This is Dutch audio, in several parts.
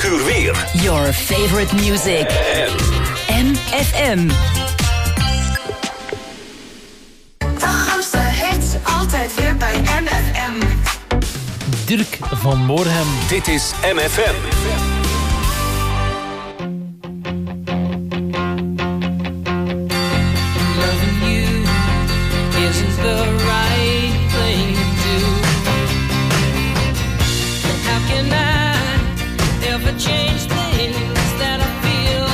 uur weer. Your favorite music. MFM. De grootste hits, altijd weer bij MFM. Dirk van Moorhem. Dit is MFM. Loving you isn't the right thing to do. How can I ever change things that I feel?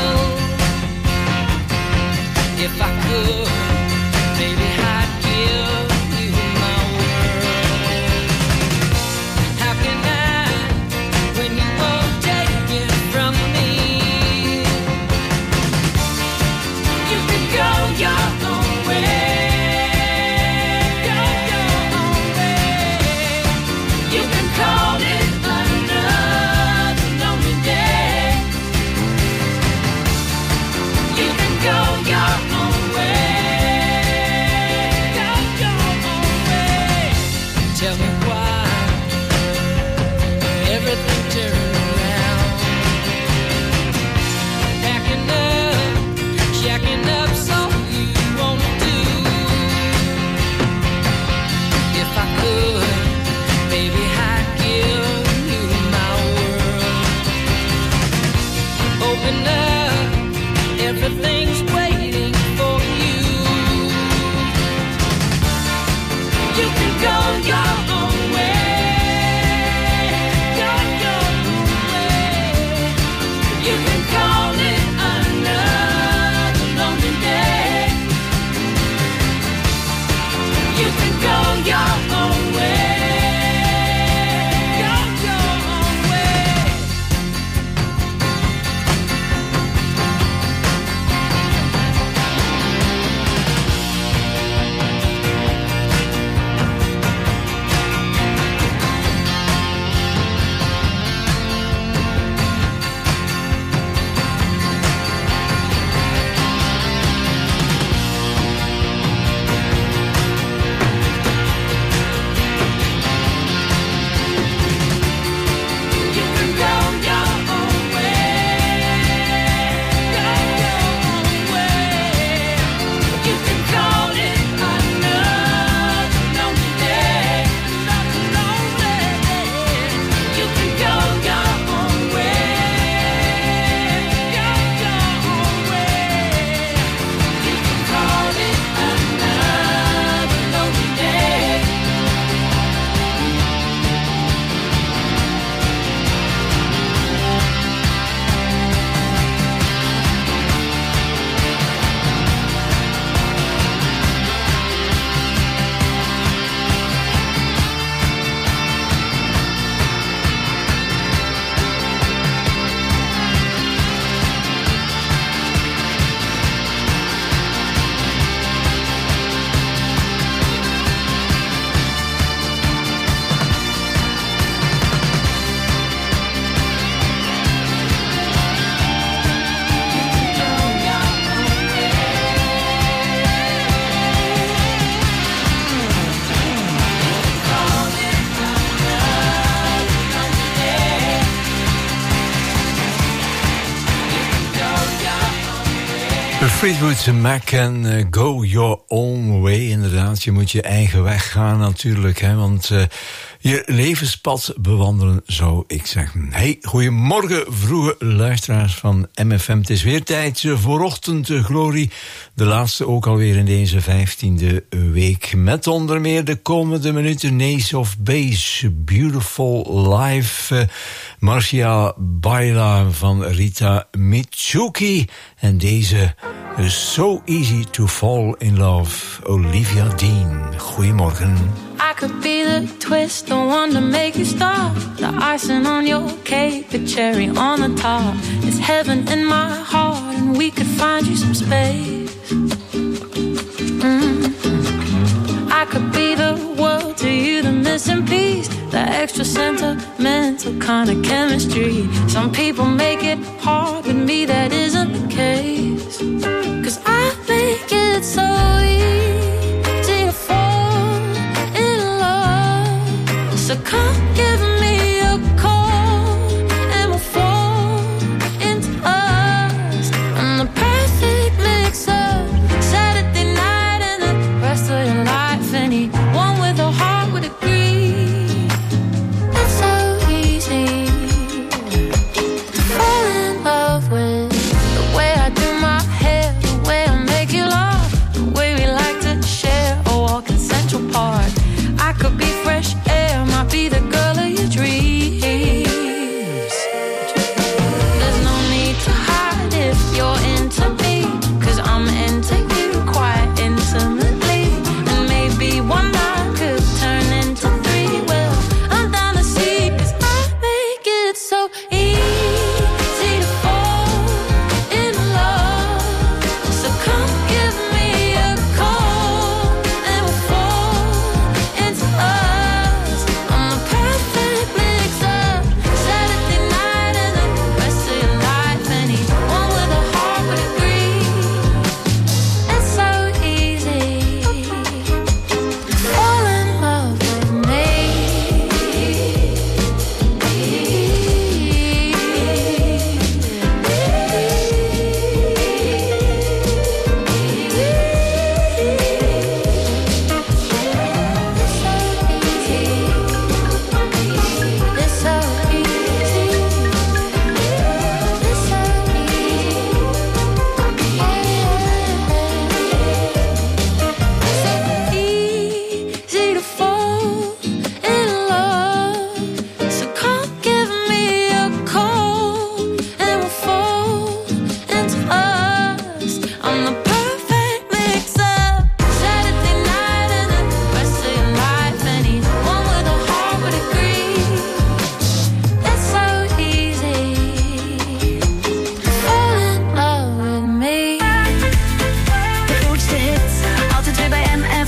If I could, maybe I'd give you my world. How can I, when you won't take it from me? You can go your own way. Go your own way. You can call it another lonely day. You can go your own way. Go your own way. Tell me why everything turned around. Packing up, jacking up, so you wanna do. If I could, baby, I'd give you my world. Open up, everything's waiting for you. You can go your own way. Go your own way. You can call it another lonely day. You can go your own way. Go your own way. You can go your own way. Go your own way. You can call it another lonely day. Another lonely day. You can go your own way. Go your own way. You can call it another lonely day. Fleetwood Mac en Go Your Own Way. Inderdaad, je moet je eigen weg gaan natuurlijk, hè, want je levenspad bewandelen, zou ik zeggen. Hey, goedemorgen vroege luisteraars van MFM. Het is weer tijd voor ochtendglorie. De laatste ook alweer in deze 15e week. Met onder meer de komende minuten Ace of Base, Beautiful Life, Marcia Baila van Rita Mitsuki. En deze So Easy to Fall in Love, Olivia Dean. Goedemorgen. I could be the twist, the one to make you stop. The icing on your cake, the cherry on the top. It's heaven in my heart, and we could find you some space. I could be the world to you, the missing piece, the extra sentimental kind of chemistry. Some people make it hard, with me that isn't the case. 'Cause I think it's so easy to fall in love. So come give me a call and we'll fall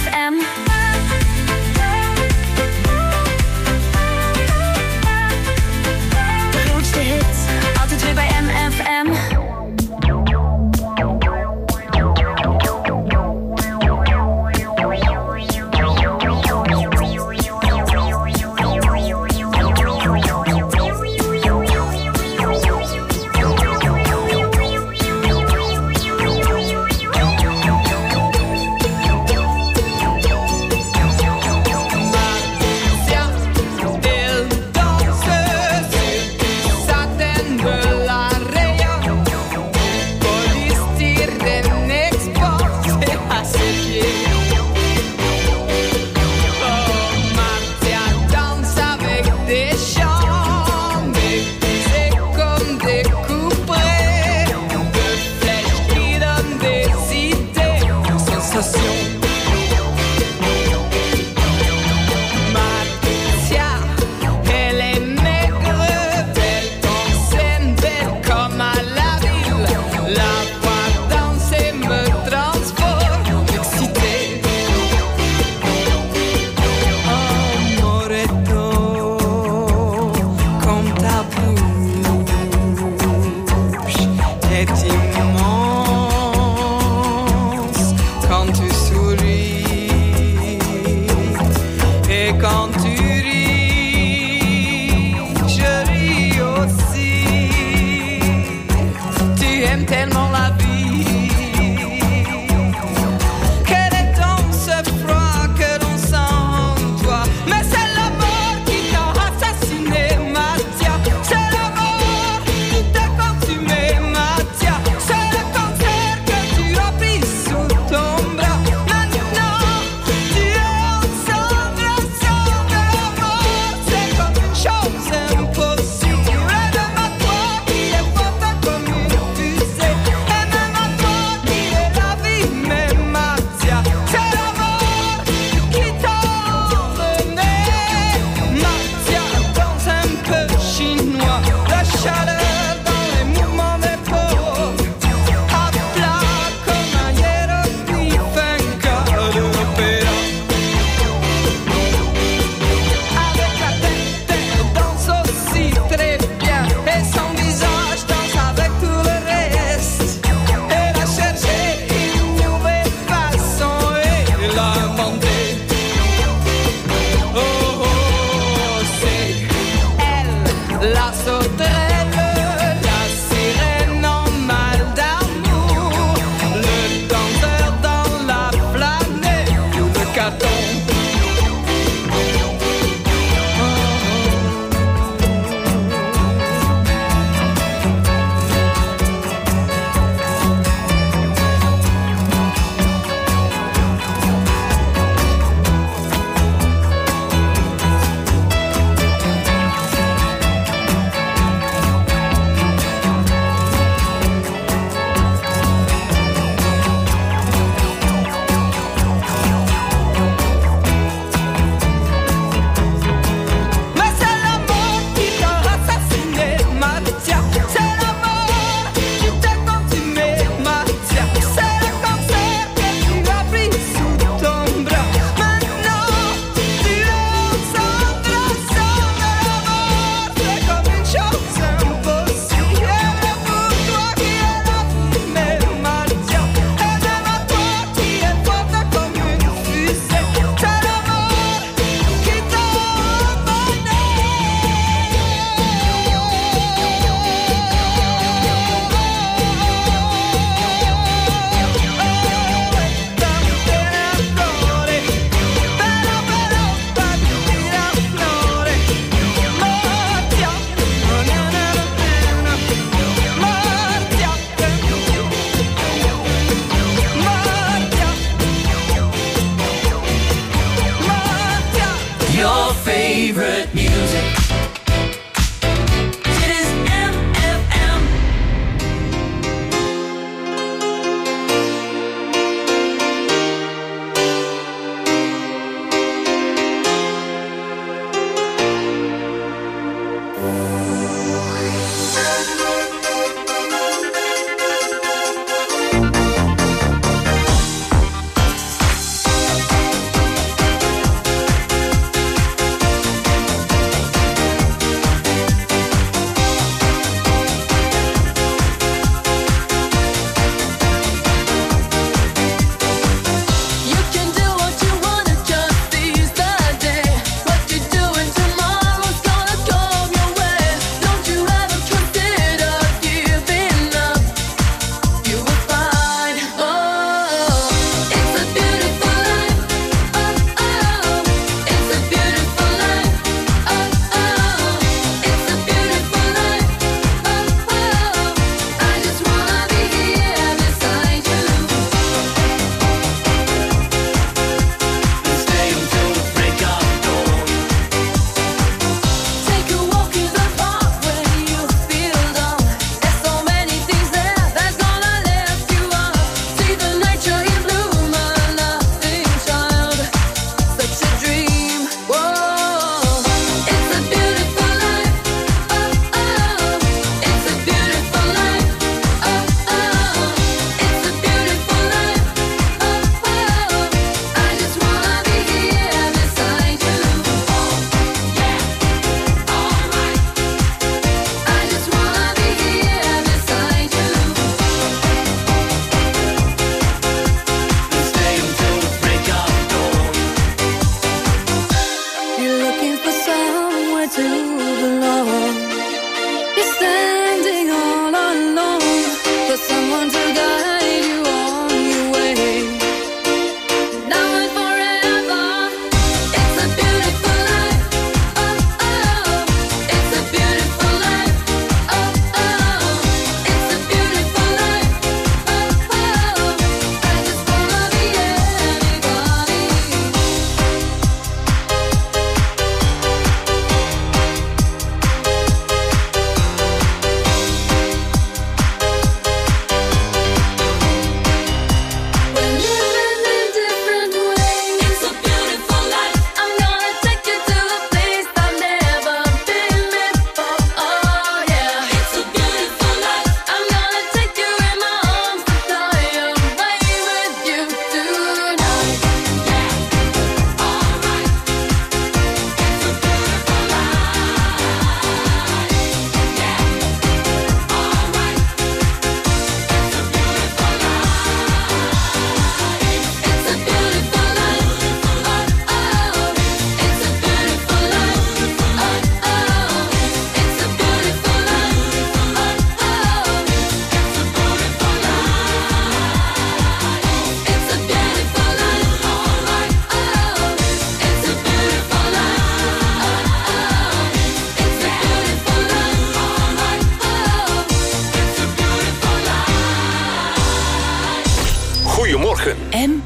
MFM. De grootste hits, altijd weer bij MFM.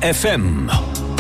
MFM.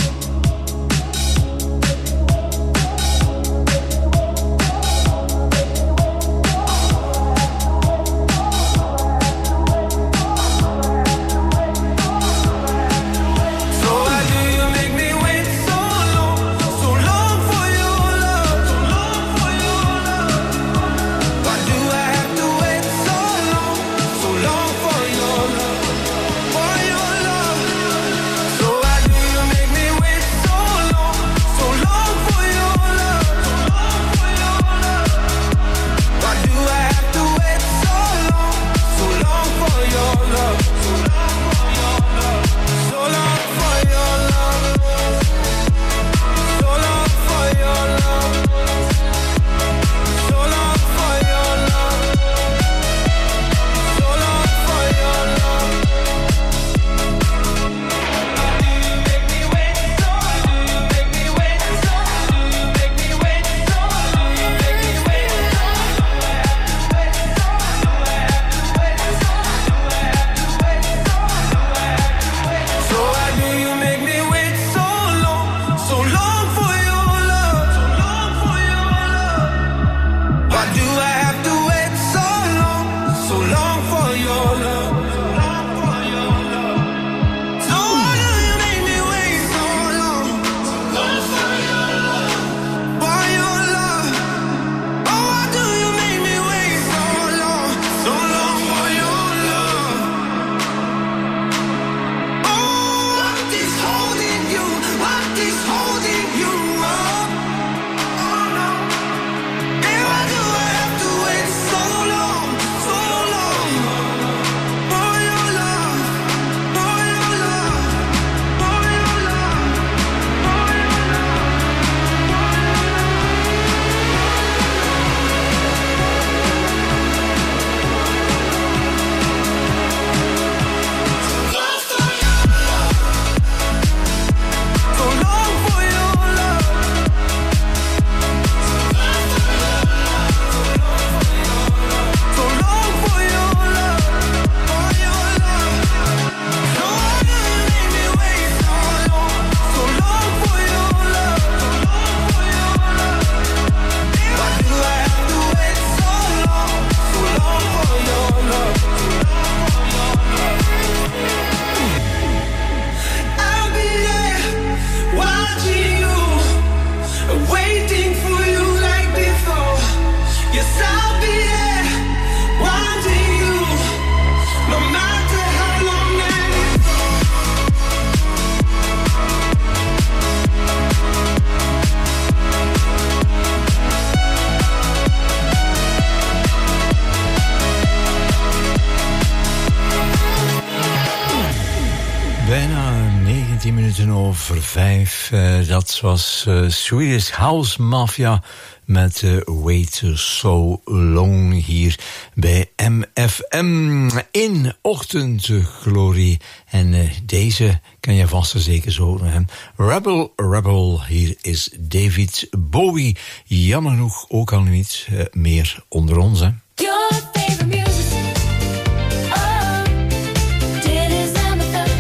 Bijna 19 minuten over 5. Dat was Swedish House Mafia met Wait So Long hier bij MFM in Ochtendglorie. En deze kan je vast en zeker zo hem. Rebel, Rebel, hier is David Bowie. Jammer genoeg ook al niet meer onder ons, hè. Your favorite music. Oh, dit is MFM.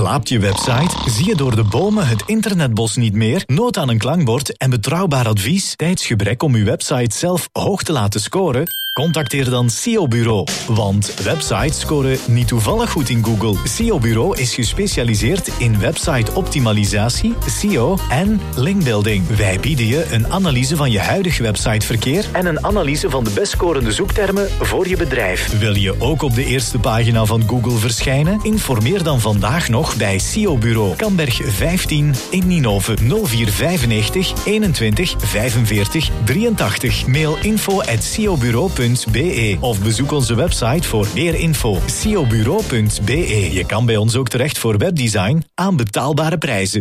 Slaapt je website? Zie je door de bomen het internetbos niet meer? Nood aan een klankbord en betrouwbaar advies? Tijdsgebrek om uw website zelf hoog te laten scoren? Contacteer dan SEO Bureau. Want websites scoren niet toevallig goed in Google. SEO Bureau is gespecialiseerd in website-optimalisatie, SEO en linkbuilding. Wij bieden je een analyse van je huidig websiteverkeer en een analyse van de best scorende zoektermen voor je bedrijf. Wil je ook op de eerste pagina van Google verschijnen? Informeer dan vandaag nog bij SEO Bureau. Kamberg 15 in Ninove 0495 21 45 83. Mail info@seobureau.be of bezoek onze website voor meer info. seobureau.be. Je kan bij ons ook terecht voor webdesign aan betaalbare prijzen.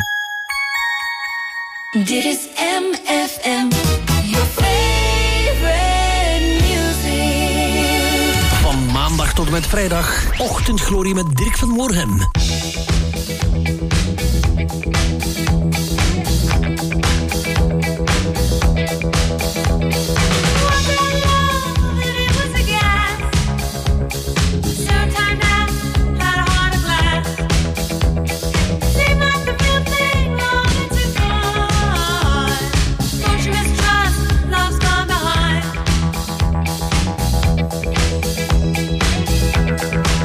Dit is MFM, your favorite music. Van maandag tot en met vrijdag. Ochtendglorie met Dirk van Moorhem.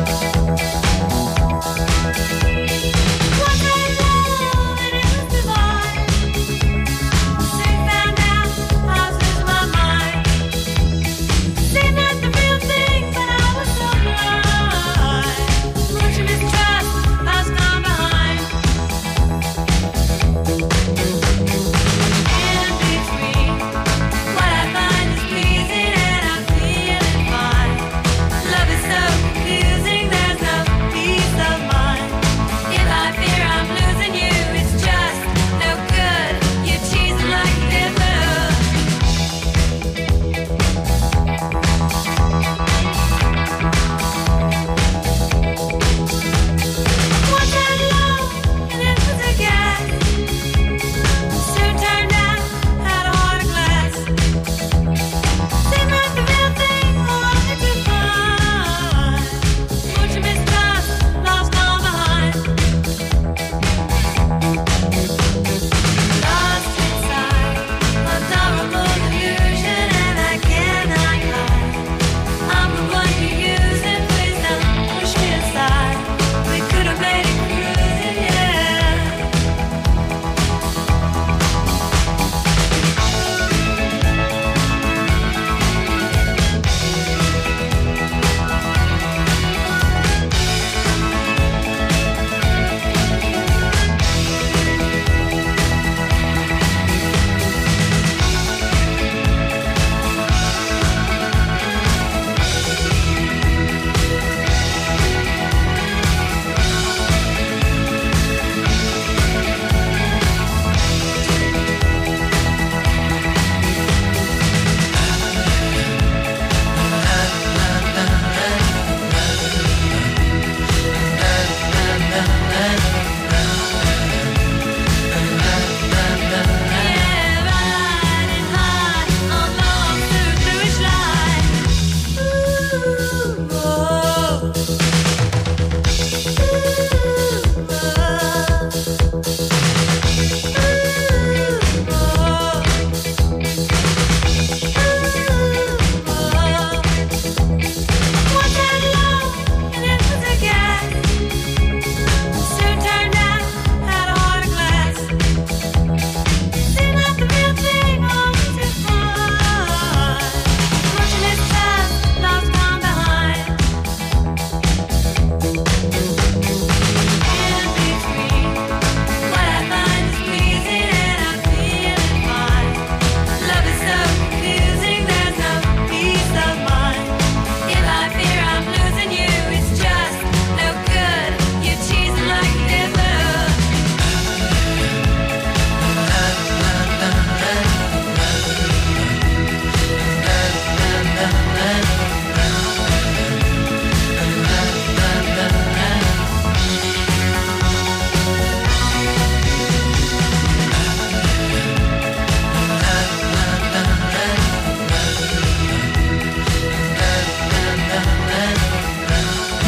What I love, it is divine.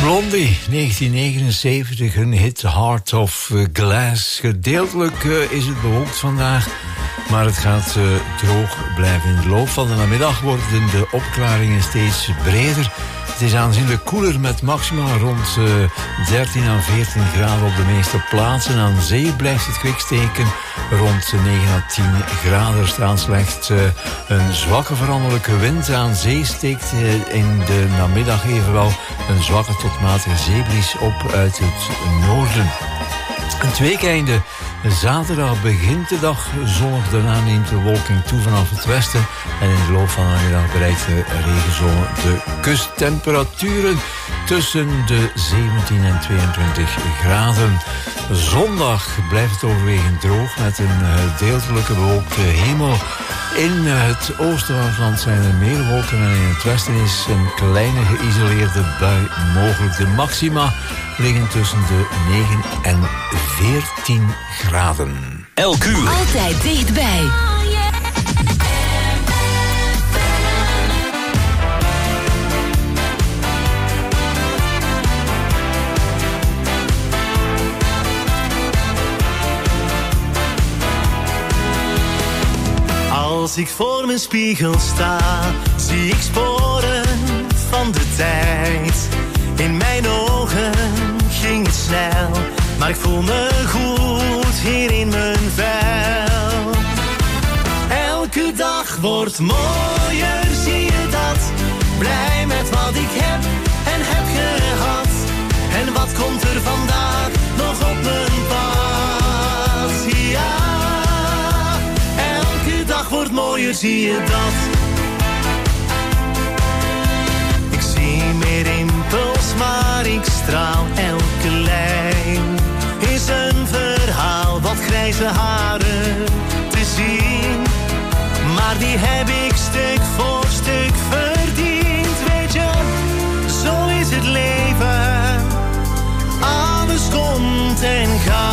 Blondie, 1979, een hit Heart of Glass. Gedeeltelijk is het bewolkt vandaag, maar het gaat droog blijven. In de loop van de namiddag worden de opklaringen steeds breder. Het is aanzienlijk koeler met maxima rond 13 à 14 graden op de meeste plaatsen. Aan zee blijft het kwik steken rond 9 à 10 graden. Er staat slechts een zwakke veranderlijke wind. Aan zee steekt in de namiddag evenwel een zwakke tot matige zeebries op uit het noorden. Het weekeinde. Zaterdag begint de dag zonnig, daarna neemt de wolking toe vanaf het westen en in de loop van de middag bereikt de regenzone de kusttemperaturen tussen de 17 en 22 graden. Zondag blijft het overwegend droog met een gedeeltelijke bewolkte hemel. In het oosten van het land zijn er meer wolken en in het westen is een kleine geïsoleerde bui mogelijk. De maxima liggen tussen de 9 en 14 graden. Elk uur. Altijd dichtbij. Als ik voor mijn spiegel sta, zie ik sporen van de tijd. In mijn ogen ging het snel, maar ik voel me goed hier in mijn vel. Elke dag wordt mooier, zie je dat? Blij met wat ik heb en heb gehad. En wat komt er vandaag nog op mijn pad? Ja, elke dag wordt mooier, zie je dat? Ik zie meer impuls, maar ik straal. Elke lijn is een verhaal, wat grijze haren te zien. Maar die heb ik stuk voor stuk verdiend. Weet je, zo is het leven. Alles komt en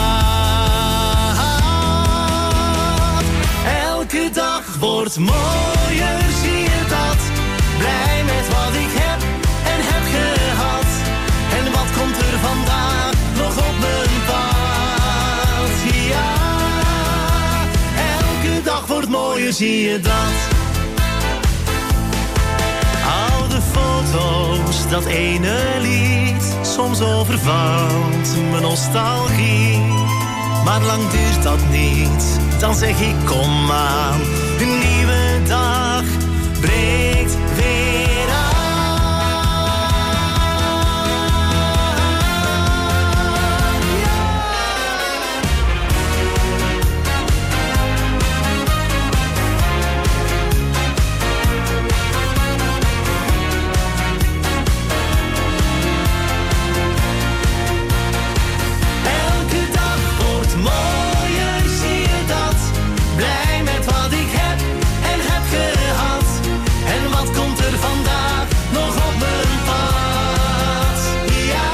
gaat. Elke dag wordt mooier, zie je dat? Blij met wat ik heb en heb gehad. En wat komt er vandaag nog op mijn pad? Ja, elke dag wordt mooier, zie je dat? Oude foto's, dat ene lied, soms overvalt mijn nostalgie. Maar lang duurt dat niet, dan zeg ik kom aan. Een nieuwe dag breekt weer aan. Elke dag wordt mooier, zie je dat? Blij met wat ik heb en heb gehad. En wat komt er vandaag nog op mijn pad? Ja,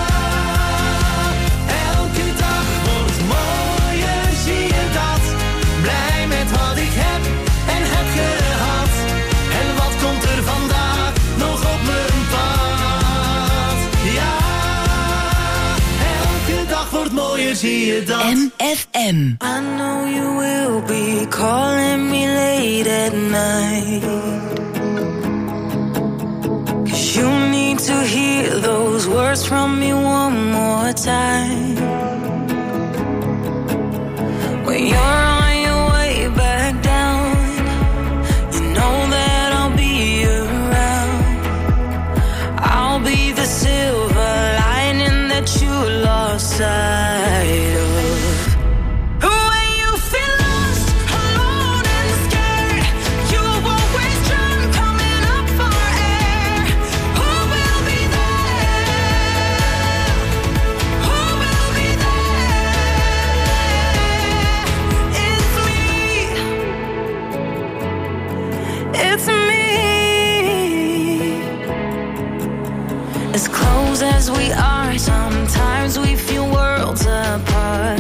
elke dag wordt mooier, zie je dat? Blij met wat ik heb en heb gehad. En wat komt er vandaag nog op mijn pad? Ja, elke dag wordt mooier, zie je dat? MFM. I know you will be calling me late at night, 'cause you need to hear those words from me one more time. When you're on your way back down, you know that I'll be around. I'll be the silver lining that you lost sight of. When you feel lost, alone and scared, you always drown coming up for air. Who will be there? Who will be there? It's me. It's me. As close as we are, sometimes we feel worlds apart.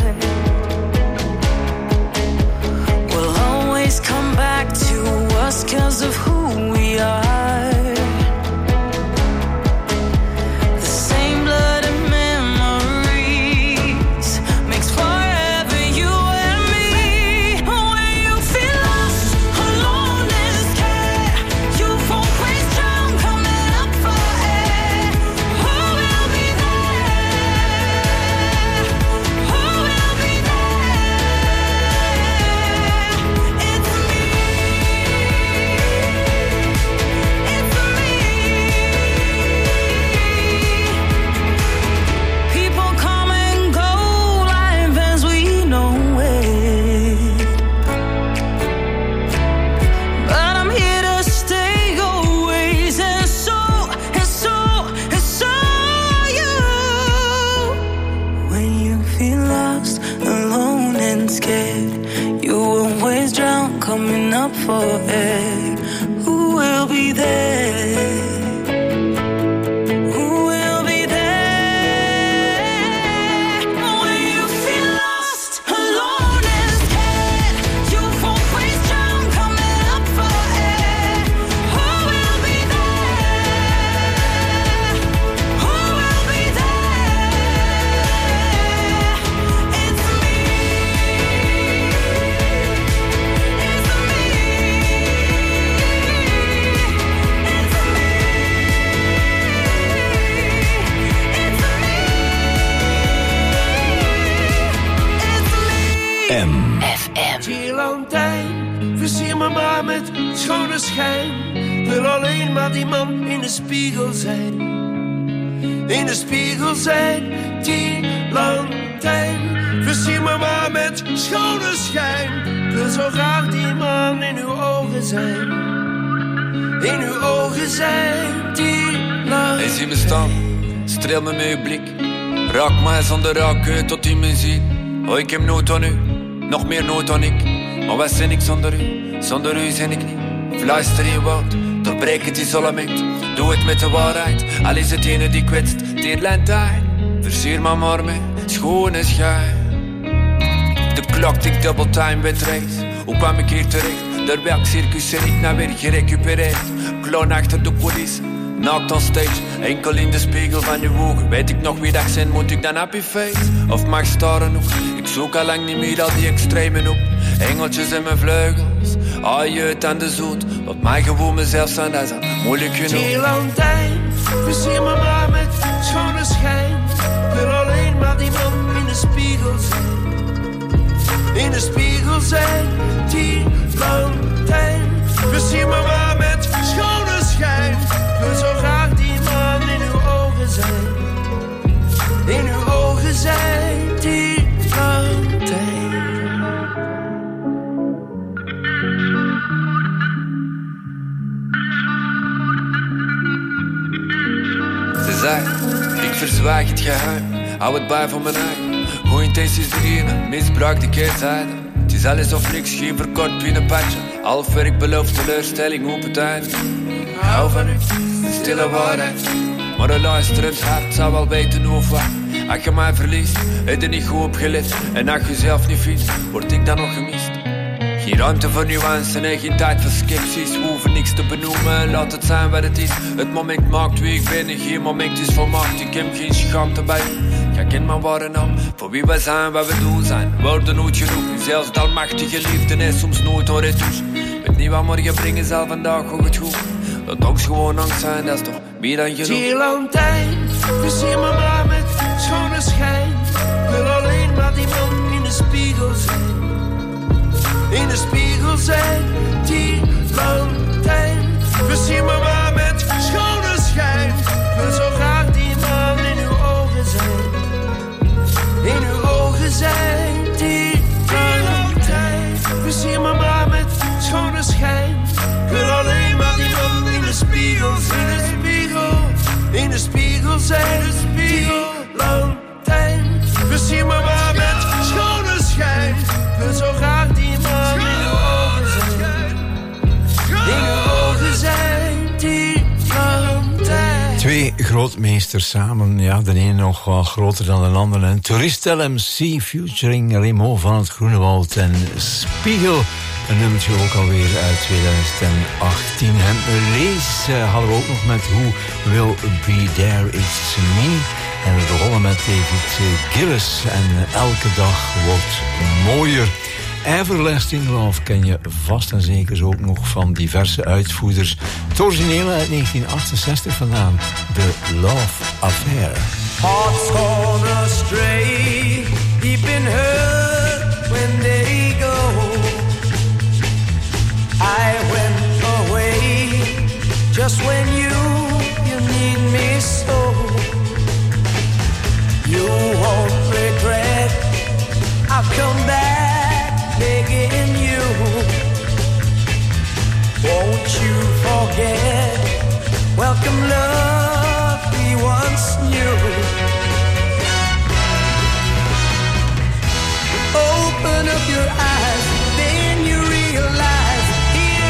We'll always come back to us 'cause of who we are. The same for air. Who will be there? Who will be there? When you feel lost, alone and scared, you've always drowned, coming up for air. Who will be there? Who will be there? It's me. It's me. Tierlantijn, versier me maar met schone schijn. Wil alleen maar die man in de spiegel zijn. In de spiegel zijn, tierlantijn. Versier me maar met schone schijn. Wil zo graag die man in uw ogen zijn. In uw ogen zijn, tierlantijn. Hey, zie me staan, streel me met uw blik. Raak mij zonder raken tot in mijn ziel. Oh, ik heb nood aan u, nog meer nood dan ik. Maar wat ben ik zonder u? Zonder u ben ik niet. Fluister in woord, doorbreek het isolement. Doe het met de waarheid, al is het ene die kwetst. Tierlantijn, versier me maar met schone schijn. De klok tikt double time met race. Hoe kwam ik hier terecht? Door welk circus ben ik nou weer gerecupereerd? Clown achter de coulissen, naakt on stage. Enkel in de spiegel van uw ogen. Weet ik nog wie dat zijn, moet ik dan happy face? Of mag staren nog? Ik zoek al lang niet meer al die extremen op. Engeltjes en mijn vleugels, jeut aan de zoet. Laat mij gewoon mezelf zijn, dat is al moeilijk genoeg. Tierlantijn, versier me maar met schone schijn. Wil alleen maar die man in de spiegel zijn. In de spiegel zijn, tierlantijn. Versier me maar met schone schijn. Wil zo graag die man in uw ogen zijn. In uw ogen zijn, tierlantijn. Ze zei, ik verzwijg het geheim. Hou het bij voor mijn eigen. Goeie intenties beginnen, misbruik de keerzijde. Het is alles of niks, geen verkort pinnenpatje. Half werk belooft teleurstelling op het eind. Hou van u, de stille waarheid. Maar een luisterend hart zou wel weten hoe of wat. Als je mij verliest, heb je niet goed opgelet. En als je zelf niet vindt, word ik dan nog gemist. Geen ruimte voor nuance en geen tijd voor sceptisch. We hoeven niks te benoemen, laat het zijn wat het is. Het moment maakt wie ik ben en geen moment is volmaakt. Ik heb geen schaamte bij u. Jij kent mijn ware naam, voor wie wij zijn, wat we doen zijn. Woorden nooit genoeg, en zelfs de almachtige liefde is soms nooit hoor het dus. Weet niet wat morgen brengen zal, vandaag ook het goed. Laat ons gewoon angst zijn, dat is toch meer dan genoeg. Tierlantijn, versier me maar met schone schijn. Wil alleen maar die man in de spiegel zijn. In de spiegel zijn, tierlantijn. Versier me maar met schone schijn. Wil zo graag die man in uw ogen zijn. In uw ogen zijn, tierlantijn. Versier me maar met schone schijn. Wil alleen maar die man in de spiegel zijn. In de spiegel, in de spiegel zijn, tierlantijn. Versier me maar met schone schijn. Wil zo graag die man in uw ogen zijn. In uw ogen zijn, tierlantijn. Twee grootmeesters samen, ja, de ene nog wel groter dan de andere. En Toeristel MC featuring Remo van het Groenewoud en Spiegel. Een nummertje ook alweer uit 2018. En Lees hadden we ook nog met Who Will Be There, It's Me. En we begonnen met David Gillis. En elke dag wordt mooier. Everlasting Love ken je vast en zeker ook nog van diverse uitvoerders. Het originele uit 1968 vandaan. The Love Affair. Hearts gone astray, deep in hurt when they go. I went away just when you need me so. You won't regret, I'll come back begging you. Won't you forget, welcome love we once knew. Open up your eyes, then you realize here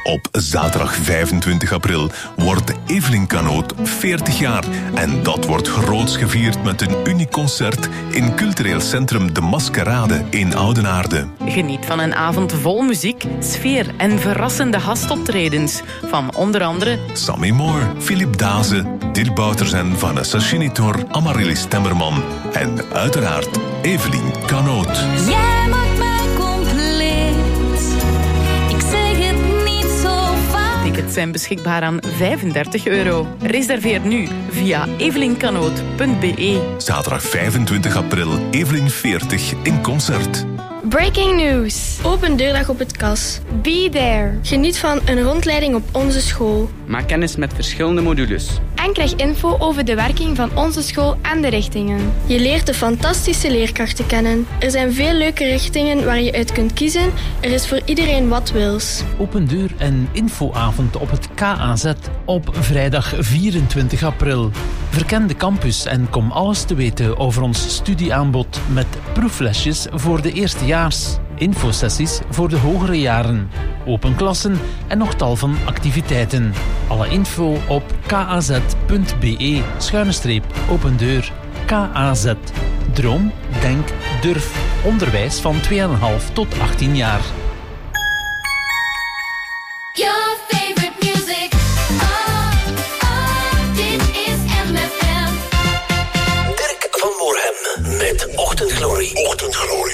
Op zaterdag 25 april wordt Evelien Canoot 40 jaar. En dat wordt groots gevierd met een uniek concert in cultureel centrum De Maskerade in Oudenaarde. Geniet van een avond vol muziek, sfeer en verrassende gastoptredens. Van onder andere Sammy Moore, Philip Daze, Dirk Bouters en Vanessa Chinitor, Amaryllis Temmerman en uiteraard Evelien Canoot. Jij maakt mij compleet. Ik zeg het niet zo vaak. tickets zijn beschikbaar aan €35. Reserveer nu via evelincanoot.be. Zaterdag 25 april, Evelien 40 in concert. Breaking news. Open deurdag op het KAS. Be there. Geniet van een rondleiding op onze school. Maak kennis met verschillende modules. En krijg info over de werking van onze school en de richtingen. Je leert de fantastische leerkrachten kennen. Er zijn veel leuke richtingen waar je uit kunt kiezen. Er is voor iedereen wat wils. Open deur en infoavond op het KAZ op vrijdag 24 april. Verken de campus en kom alles te weten over ons studieaanbod met proeflesjes voor de eerstejaars, infosessies voor de hogere jaren, open klassen en nog tal van activiteiten. Alle info op kaz.be/open deur. KAZ. Droom, denk, durf. Onderwijs van 2,5 tot 18 jaar. Your favorite music. Dit is MFM. Dirk van Moorhem met Ochtendglorie. Ochtendglorie.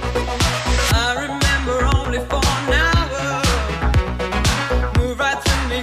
I remember only for an hour. Move right through me.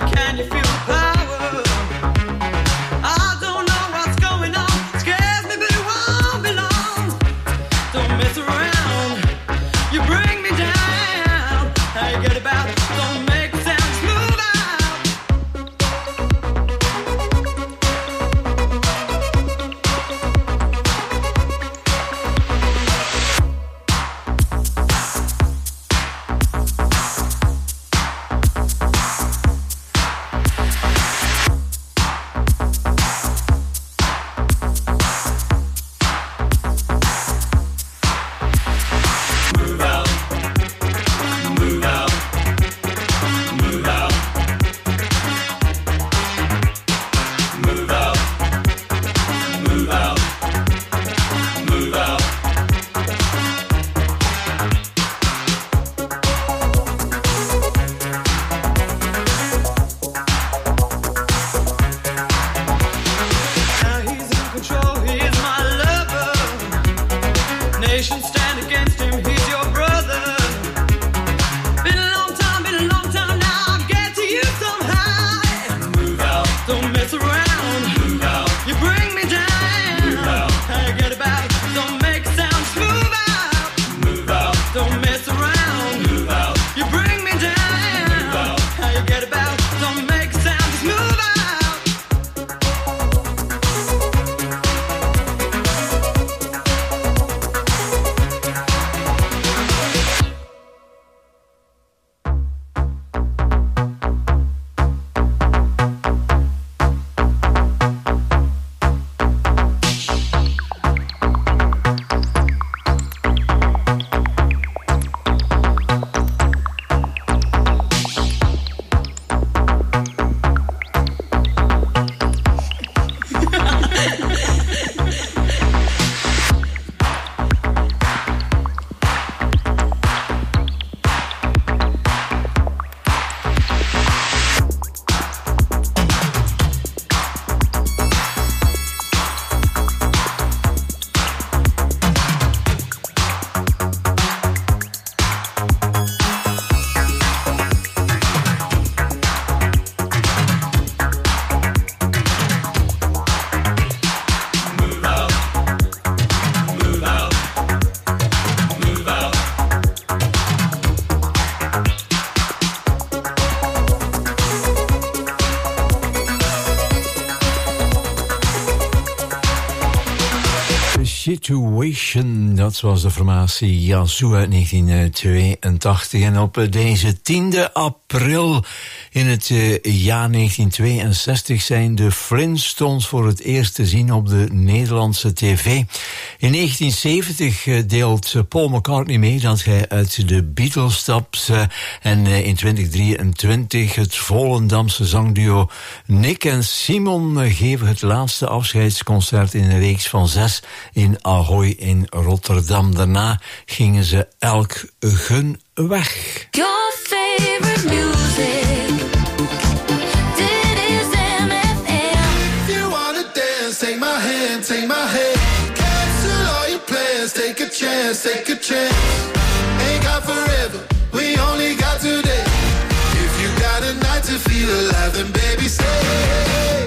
Situation, dat was de formatie Yazoo uit 1982. En op deze 10e april in het jaar 1962 zijn de Flintstones voor het eerst te zien op de Nederlandse tv. In 1970 deelt Paul McCartney mee dat hij uit de Beatles stapt. En in 2023 het Volendamse zangduo Nick en Simon geven het laatste afscheidsconcert in een reeks van 6 in Ahoy in Rotterdam. Daarna gingen ze elk hun weg. Your favorite music. Dit is MFM. If you wanna dance, take my hand, take my hand. Cancel all your plans, take a chance, take a chance. Ain't got forever, we only got today. If you got a night to feel alive, then baby stay.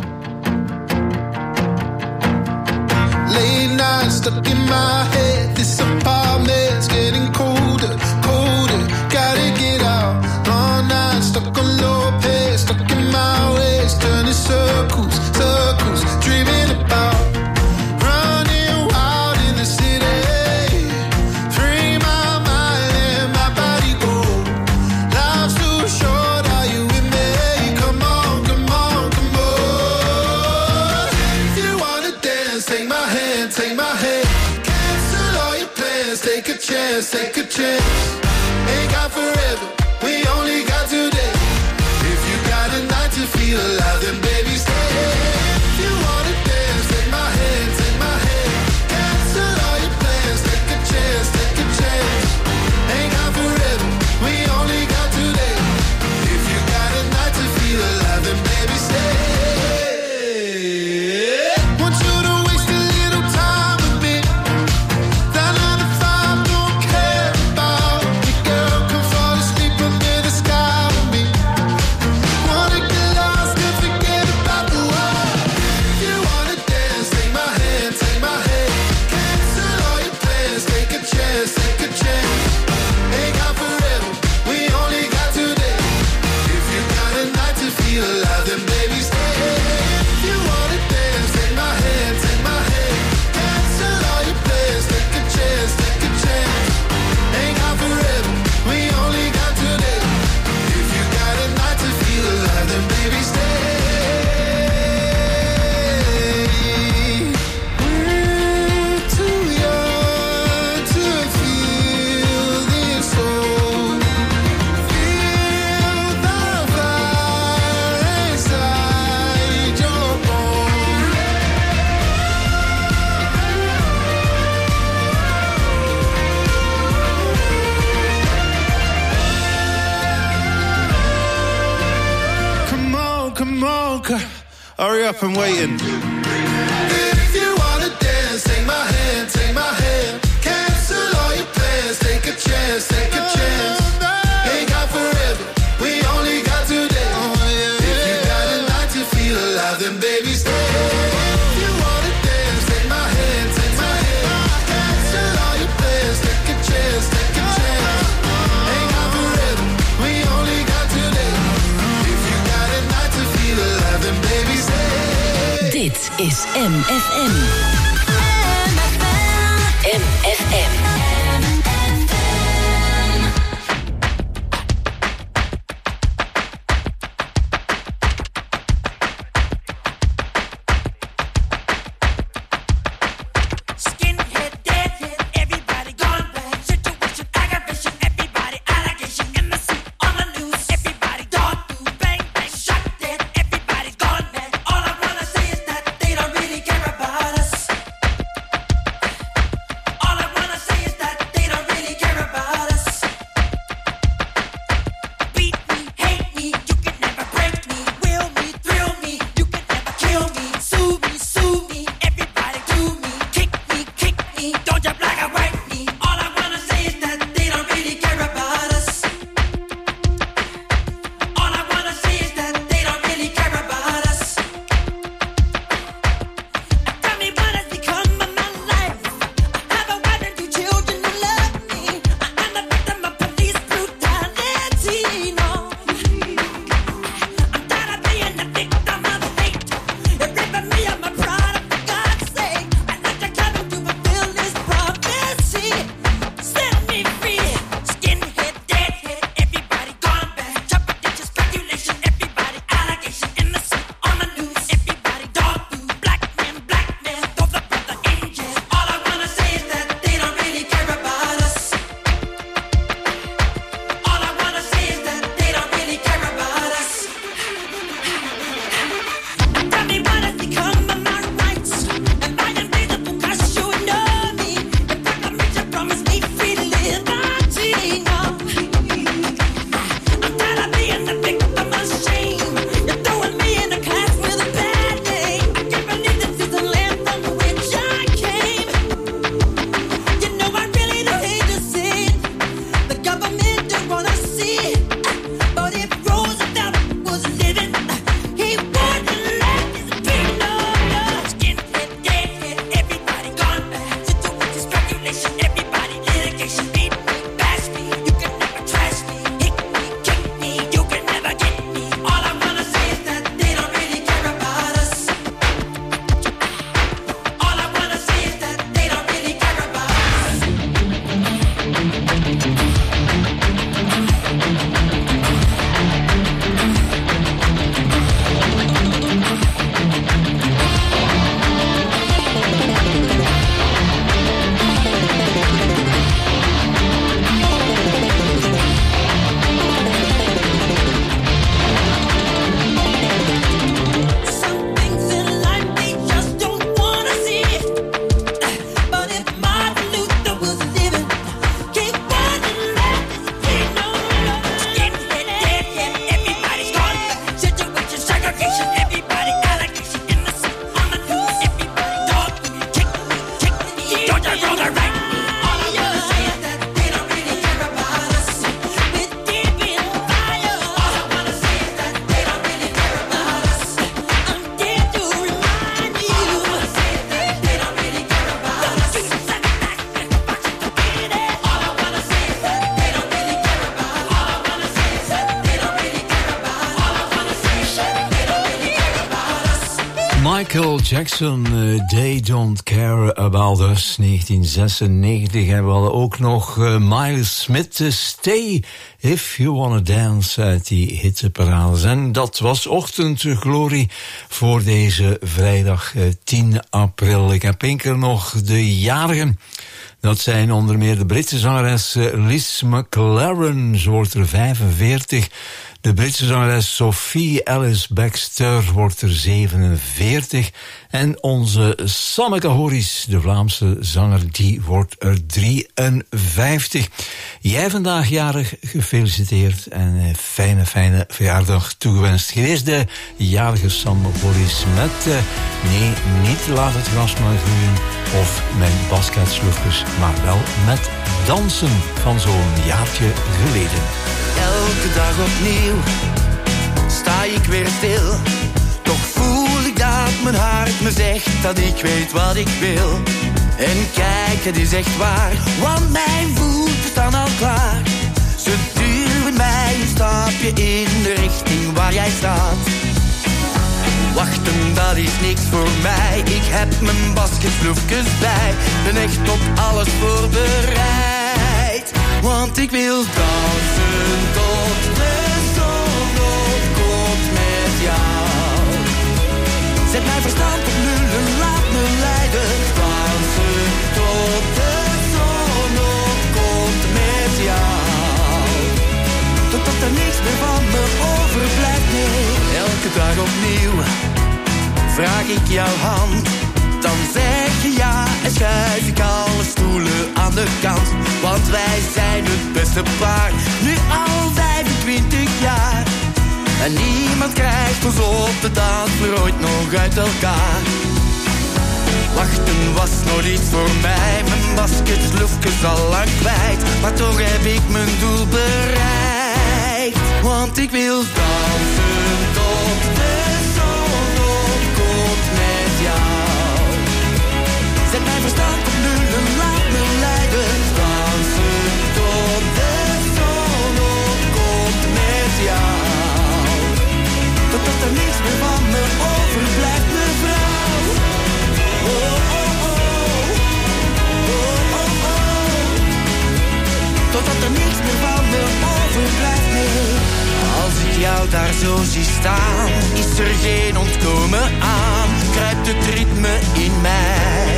Late night stuck in my head. This apartment's getting colder, colder. Gotta get out. Long night stuck on low pace, stuck in my ways, turning circles, circles, dreaming about running wild in the city. Free my mind and my body go. Life's too short, are you with me? Come on, come on, come on. If you wanna dance, take my hand, take my hand. Cancel all your plans, take a chance, take a chance. Ain't got forever, we only got today. If you got a night to feel alive, then baby stay. If you wanna dance, take my hand, take my hand. Cancel all your plans, take a chance, take a chance. Ain't got forever, we only got today. If you got a night to feel alive, then baby stay. Want you to waste a little time with me. That 9 to 5 don't care about me. Girl, come fall asleep under the sky with me. Wanna get lost and forget about the world. If you wanna dance, take my hand, take my hand. Cancel all your plans, take a chance, take a chance. Ain't got forever, we only got today. If you got a night to feel alive, then baby stay. If you wanna dance, take my hand, take my hand. Cancel all your plans, take a chance, take a chance. Ain't got forever, we only got today. If you got a night to feel alive, then baby stay. We're too young to feel this soul. Feel the fire inside your bones. Come on, hurry up, I'm waiting. If you wanna dance, take my hand, take my hand. Cancel all your plans, take a chance, take a chance. Ain't got forever, we only got today. If you got a night to feel alive, then baby stay. If you wanna dance, take my hand, take my hand. Cancel all your plans, take a chance, take a chance. Ain't got forever, we only got today. If you got a night to feel alive, then baby stay. Dit is MFM. MFM. Skinhead, deadhead, everybody gone bad. Situation, aggravation, everybody allegation. In the seat, on the news, everybody dog do, bang bang, shot dead. Everybody's gone bad. All I wanna say is that they don't really care about us. Michael Jackson, They Don't Care About Us, 1996. En we hadden ook nog Miles Smith, Stay If You Wanna Dance, uit die hitparades. En dat was Ochtendglorie voor deze vrijdag 10 april. Ik heb één keer nog de jarigen. Dat zijn onder meer de Britse zangeres Liz McLaren, ze wordt er 45. De Britse zangeres Sophie Alice Baxter wordt er 47. En onze Sanneke Horis, de Vlaamse zanger, die wordt er 53. Jij vandaag jarig, gefeliciteerd en fijne verjaardag toegewenst. Hier is de jarige Sanneke Horis met nee, niet Laat het gras maar groeien of mijn basketsloefjes, maar wel met dansen van zo'n jaartje geleden. Elke dag opnieuw sta ik weer stil. Toch voel ik dat mijn hart me zegt dat ik weet wat ik wil. En kijk, het is echt waar, want mijn voeten staan al klaar. Ze duwen mij een stapje in de richting waar jij staat. Wachten, dat is niks voor mij. Ik heb mijn basketbloefjes bij. Ben echt op alles voorbereid. Want ik wil dansen tot de zon opkomt met jou. Zet mijn verstand op nul en laat me leiden. Dansen tot de zon opkomt met jou. Totdat er niks meer van me overblijft, nee. Elke dag opnieuw vraag ik jouw hand. Dan zeg je ja en schuif ik alle stoelen aan de kant. Want wij zijn het beste paar, nu al 25 jaar. En niemand krijgt ons op de dansvloer ooit nog uit elkaar. Wachten was nog niet voor mij, mijn basketsloefjes al lang kwijt. Maar toch heb ik mijn doel bereikt. Want ik wil dansen tot de zon opkomt met jou. Zet mijn verstand op nul en laat me leiden. Dansen tot de zon opkomt met jou. Totdat er niks meer van me overblijft, mevrouw. Oh, oh, oh. Oh, oh, oh. Totdat er niks meer van me overblijft, nee. Als ik jou daar zo zie staan, is er geen ontkomen aan. Kruipt het ritme in mij.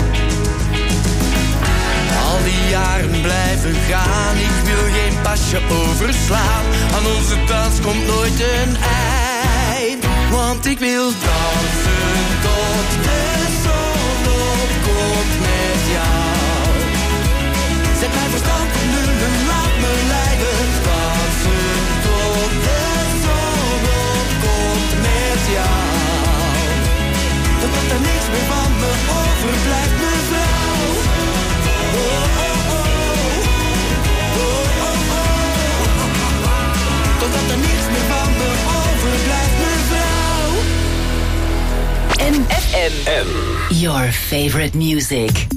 Al die jaren blijven gaan, ik wil geen pasje overslaan. Aan onze dans komt nooit een eind. Want ik wil dansen tot de zon opkomt met jou. Zet mijn verstand op nul en laat me leiden. Dansen tot de zon opkomt met jou. Totdat er niks meer van me overblijft, mevrouw. Oh, oh, oh. Oh, oh, oh. Totdat er niks meer van me overblijft, mevrouw. MFM. Your favorite music.